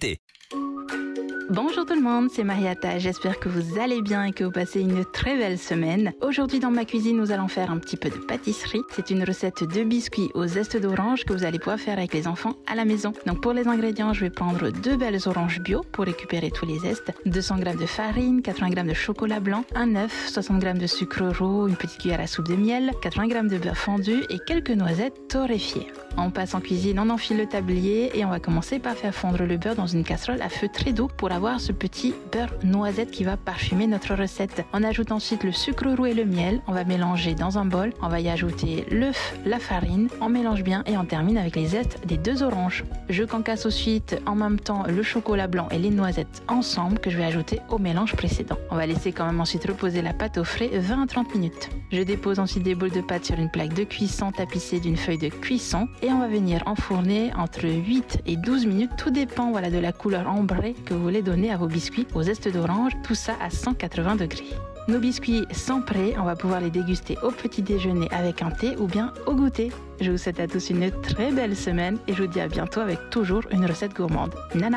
qualité. Bonjour tout le monde, c'est Mariata, j'espère que vous allez bien et que vous passez une très belle semaine. Aujourd'hui dans ma cuisine, nous allons faire un petit peu de pâtisserie. C'est une recette de biscuits au zeste d'orange que vous allez pouvoir faire avec les enfants à la maison. Donc pour les ingrédients, je vais prendre 2 belles oranges bio pour récupérer tous les zestes, 200 g de farine, 80 g de chocolat blanc, un œuf, 60 g de sucre roux, une petite cuillère à soupe de miel, 80 g de beurre fondu et quelques noisettes torréfiées. On passe en cuisine, on enfile le tablier et on va commencer par faire fondre le beurre dans une casserole à feu très doux pour avoir ce petit beurre noisette qui va parfumer notre recette. On ajoute ensuite le sucre roux et le miel. On va mélanger dans un bol. On va y ajouter l'œuf, la farine. On mélange bien et on termine avec les zestes des 2 oranges. Je concasse ensuite en même temps le chocolat blanc et les noisettes ensemble que je vais ajouter au mélange précédent. On va laisser quand même ensuite reposer la pâte au frais 20 à 30 minutes. Je dépose ensuite des boules de pâte sur une plaque de cuisson tapissée d'une feuille de cuisson et on va venir enfourner entre 8 et 12 minutes. Tout dépend de la couleur ambrée que vous voulez donner à vos biscuits au zeste d'orange, tout ça à 180 degrés. Nos biscuits sont prêts, on va pouvoir les déguster au petit déjeuner avec un thé ou bien au goûter. Je vous souhaite à tous une très belle semaine et je vous dis à bientôt avec toujours une recette gourmande. Nana!